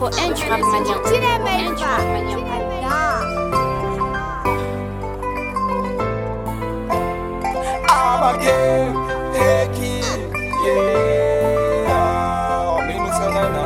Poente rap mania. I'm again, hey kid, yeah. Me no say na,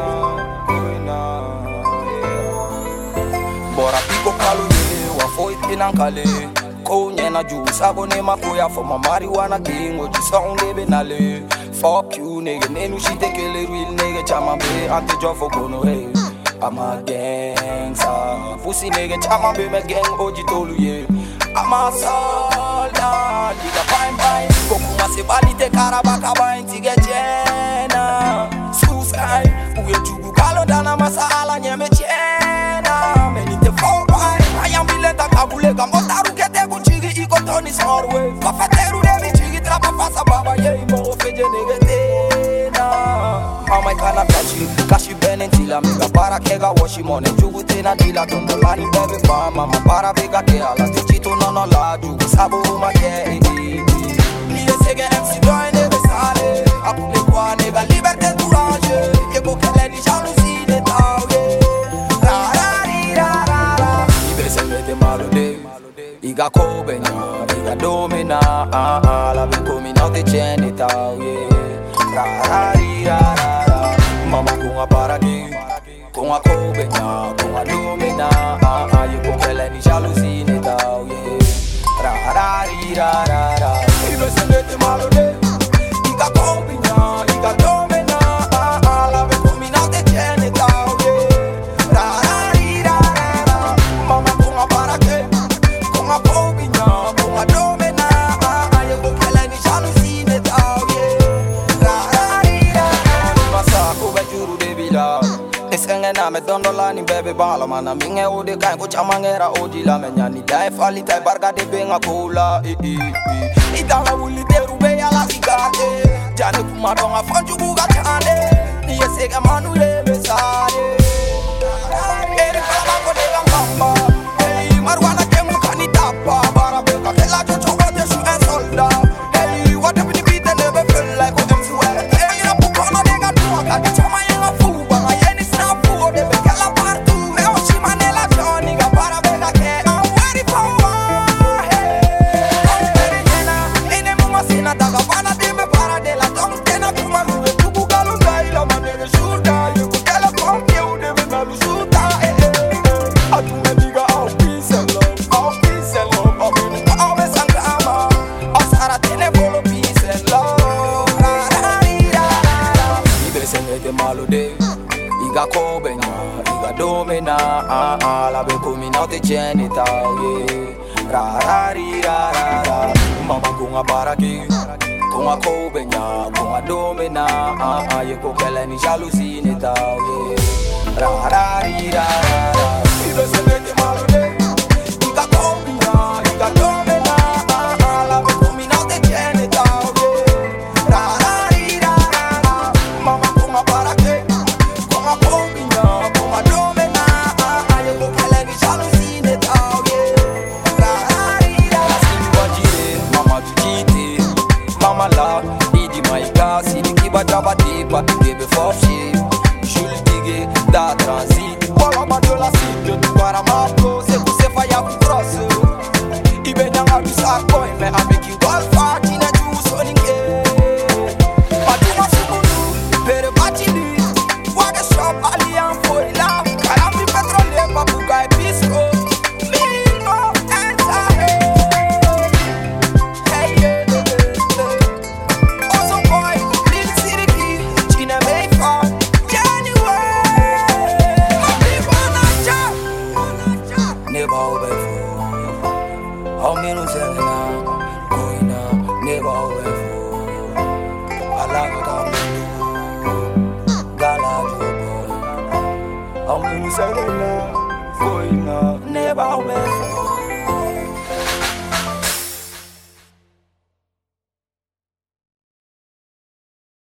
yeah. Bora pico kalu ye, wa foi pinankale. Konye na juice, I go name a koya for my marijuana king. Oji sound lebe nale. Fuck you, nigga. Nenu she take a real nigga. Chama be ante job for kono hey. I'm a gangsta. Pussy nigga, chama be me gang oji tolu ye. I'm a soldier. Nigga fine fine. Kokuma se bali te karabaka bain tige jena. Suskai, uye jugu kalo dana masala nyeme jena. Meni te forward. I am bileta kabule kamotaru kete kuchigi iko toni sorwe. Kafeteru devi chigi trapa fasa baba ye imo feje negetena. Mama ikana kashi benen tila mega para kega washi mone jugu tena dila tondolani bebe mama para vega ke ala tichito nono la jugu sabo uma ke Niye sege MC doy nebe sale apule kwa nega liberté courage Yego kele ni jalousie de tawe Ibe se mete malode Iga kobenya, iga domina La be communauté tienne tawe Mama kunga paragi Kunga kobenya, kunga domina Yego kele ni jalousie de tawe Ibe se mete malode Iga kobenya, iga domina La be communauté tienne tawe Mama kunga paragi Kunga kobenya, kunga domina Yego kele ni jalousie de tawe Masako bajuru de bila Esenge na me dondola ni bebe bala Mana minge ode kain ko chamangera odi la Menya ni dae fali tai barga de benga kola Idanga wuli de rube ya la sigate Jane kumadonga fanju buga chane Niye sege manu le besare Eri kala ko de gamba Hey marwana kengu kanitapa Bara beka kela chocho wote shu en solda Hey what up in the beat and never feel like what I'm sweating Hey na pukono nega tuwa kaki chama yenga fuba Nga yeni snapu de bekela partu Meo shima nela joni ga para beka ke I'm ready for war Hey Kongere jena Ine muma sina daga wana dime para de la Tongs tena kuma luwe tuku galu gaila Manere shuta Yuku telefon ke ude me melu shuta Atume diga all peace and love All peace and love Aminu always angama Osara tene follow peace and love Ibe se mete malode Iga kobenya Iga domina La be communauté tienne tawe Mama kunga baraki Kunga kobenya Kunga domina Yeko kele ni jalousie ne tawe Ibe se mete malode Iga kobenya Iga domina La be communauté tienne tawe Mama kunga baraki Kunga kobenya Kunga domina Yeko kele ni jalousie ne tawe Mama Jujite, Mama La, Didi Maïka, Sidi Kiba Jabati, Papi Bebe Forchi, Jules Digue, Da Transit, Walama de la Cite, Guaramato, c'est pour se faire pour cross. Ibe Nyanga du Sakoy, mais avec qui Golfa, Tina Ju Soninke. Patuma Sumunu, Pere Batili, Waga Shop, Allian Foila, Karambi Petrole, Papuga et Pisco. Mino, Enza, Never